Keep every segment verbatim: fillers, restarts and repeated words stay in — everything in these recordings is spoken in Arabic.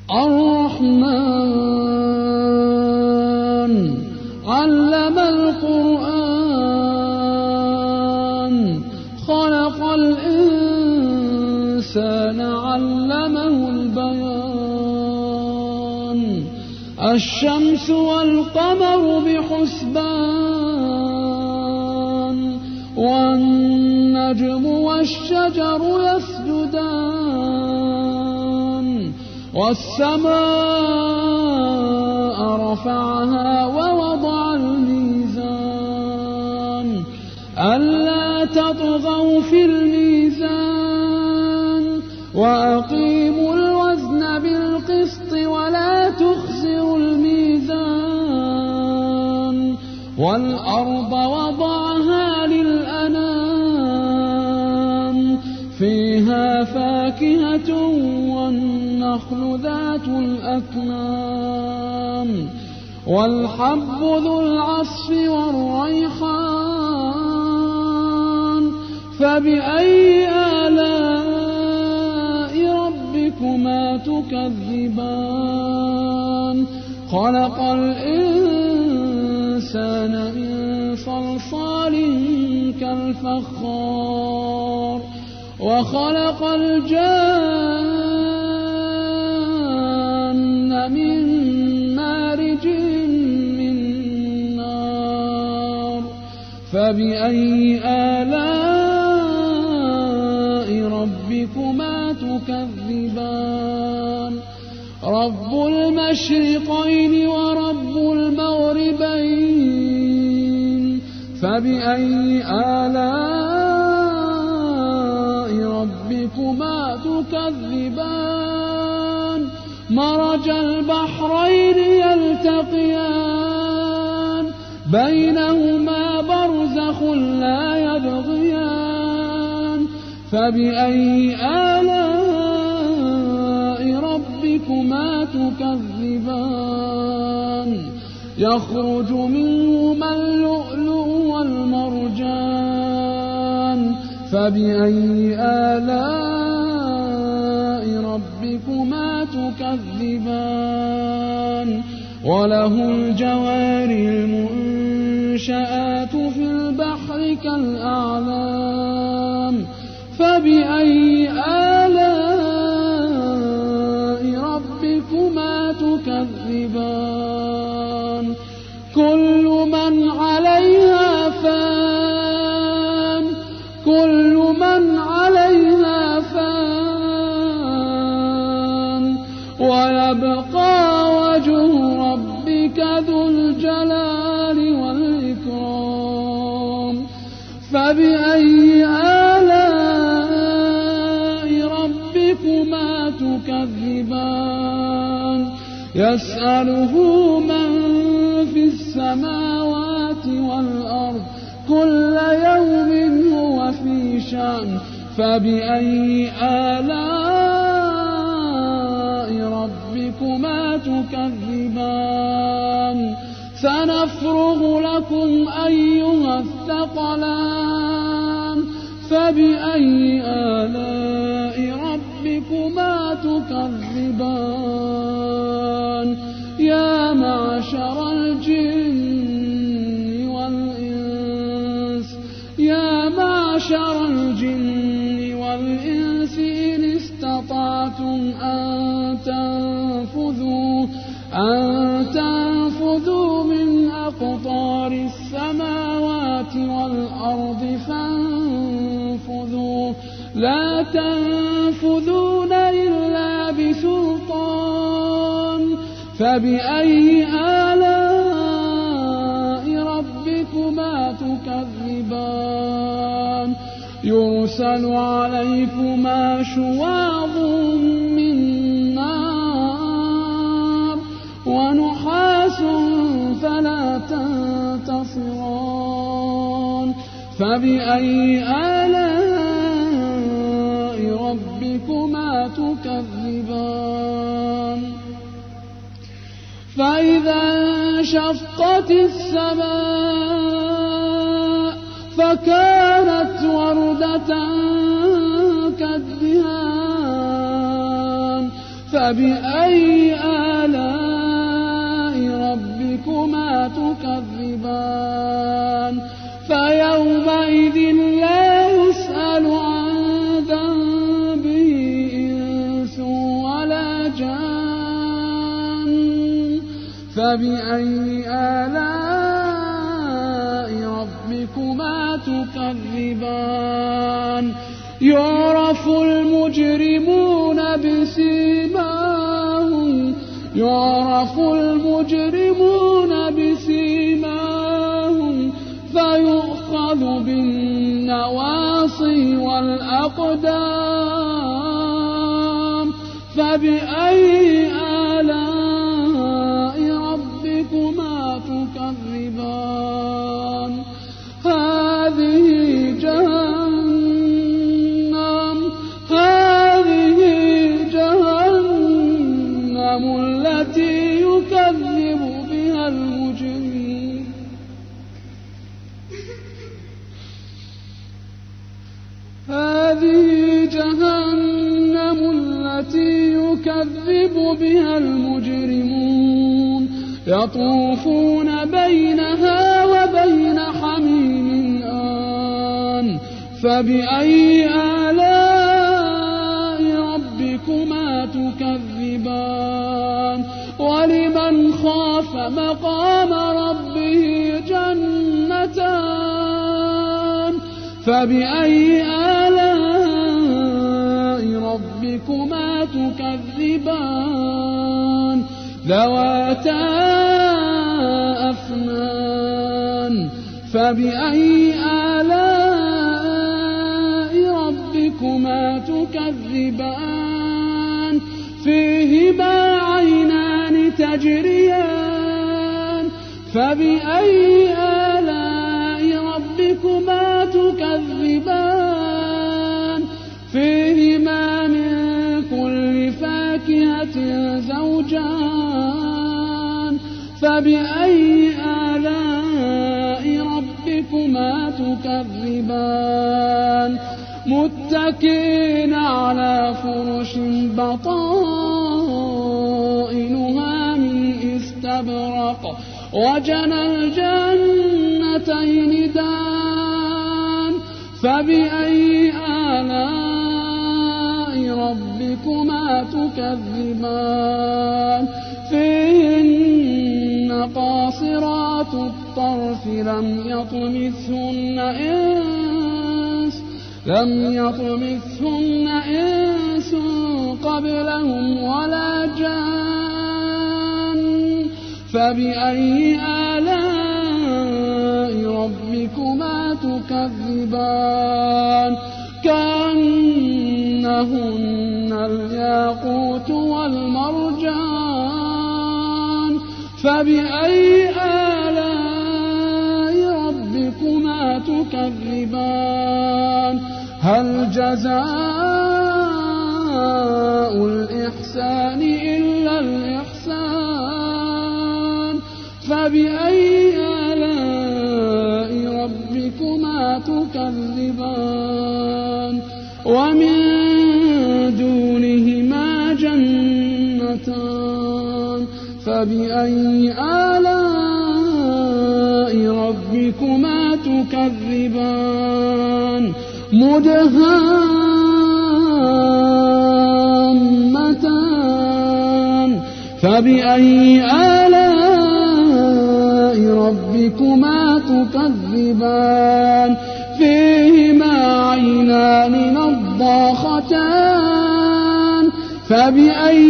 الرحمن علم القرآن خلق الإنسان علمه البيان الشمس والقمر بحسبان والنجم والشجر يسجدان والسماء رفعها ووضع الميزان ألا تطغوا في الميزان وأقيموا الوزن بالقسط ولا تخسروا الميزان والأرض وضعها للأنام فيها فاكهة والنخل ذات الأكمام والحب ذو العصف والريحان فبأي آلاء ربكما تكذبان خلق الإنسان من صلصال كالفخار وخلق الجان من مارج من نار فبأي آلاء ربكما تكذبان رب المشرقين ورب المغربين فبأي آلاء ربكما تكذبان مرج البحرين يلتقيان بينهما برزخ لا يبغيان فبأي آلاء ربكما تكذبان يخرج منهما اللؤلؤ والمرجان فبأي آلاء ربكما تكذبان وله الجوار المنشآت في البحر كالأعلام فبأي آلاء ربكما تكذبان كل من عليها فان كل من عليها فان ويبقى وجه ربك ذو الجلال والإكرام فبأي آلاء ربكما تكذبان يسأله من في السماوات والأرض كل يوم هو في شأن فبأي آلاء ربكما تكذبان سنفرغ لكم أيها الثقلان فبأي آلاء ربكما تكذبان يا معشر الجن والإنس يا معشر الجن والإنس إن استطعتم أن تنفذوا أن تنفذوا من أقطار السماوات والأرض فانفذوا لا تنفذون إلا بسلطان فبأي آلاء ربكما تكذبان يرسل عليكما شواظ من نار ونحاس فلا تنتصران فبأي آلاء ربكما تكذبان فإذا انشقت السماء فكانت وردة كالدهان فبأي آلاء ربكما تكذبان فيومئذ لا يسأل عن ذنبه إنس ولا جان فبأي آلاء ربكما تكذبان يعرف المجرمون بسيماهم يعرف المجرمون بسيماهم فيؤخذ بالنواصي والأقدام فبأي آلاء ربكما تكذبان هذه جهنم هذه جهنم التي يكذب بها المجرمون هذه جهنم التي يكذب بها المجرمون يطوفون بينها وبين حميم آن فبأي آلاء ربكما تكذبان ولمن خاف مقام ربه جنتان فبأي آلاء ربكما تكذبان ذواتا أفنان فبأي آلاء ربكما تكذبان فيهما عينان تجريان فبأي آلاء ربكما تكذبان فيهما من كل فاكهة زوجان فبأي آلاء ربكما تكذبان متكئين على فرش بطائنها من استبرق وجنى الجنتين دان فبأي آلاء ربكما تكذبان فيهن قاصرات الطرف لم يطمثهن إنس لم يطمثهن إنس قبلهم ولا جان فبأي آلاء ربكما تكذبان كأنهن الياقوت والمرجان فبأي آلاء ربكما تكذبان هل جزاء الإحسان إلا الإحسان فبأي آلاء ربكما تكذبان ومن دونهما جنتان فبأي آلاء ربكما تكذبان مدهامتان فبأي آلاء ربكما تكذبان فيهما عينان نضاختان فبأي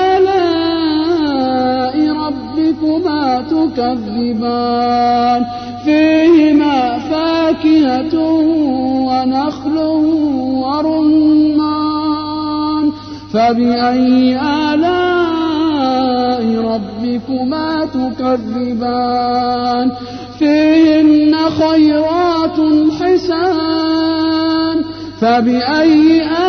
آلاء ربكما تكذبان فيهما فاكهة ونخل ورمان فبأي آلاء ربكما تكذبان فيهن خيرات حسان فبأي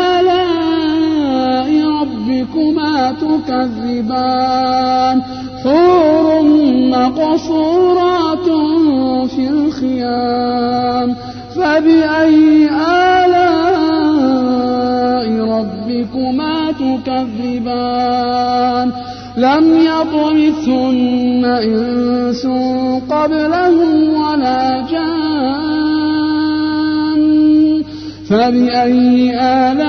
آلاء ربكما تكذبان حور مقصورات في الخيام فبأي آلاء ربكما تكذبان تكذبان لم يطمثهن إنس قبلهم ولا جان فبأي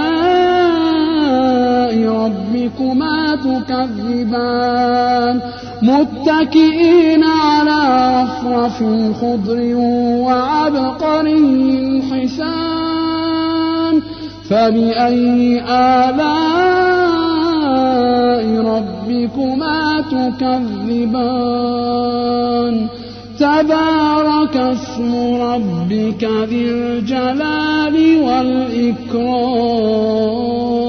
آلاء ربكما تكذبان متكئين على رفرف خضر وعبقري حسان فبأي آلاء ربكما تكذبان تبارك اسم ربك ذي الجلال والإكرام.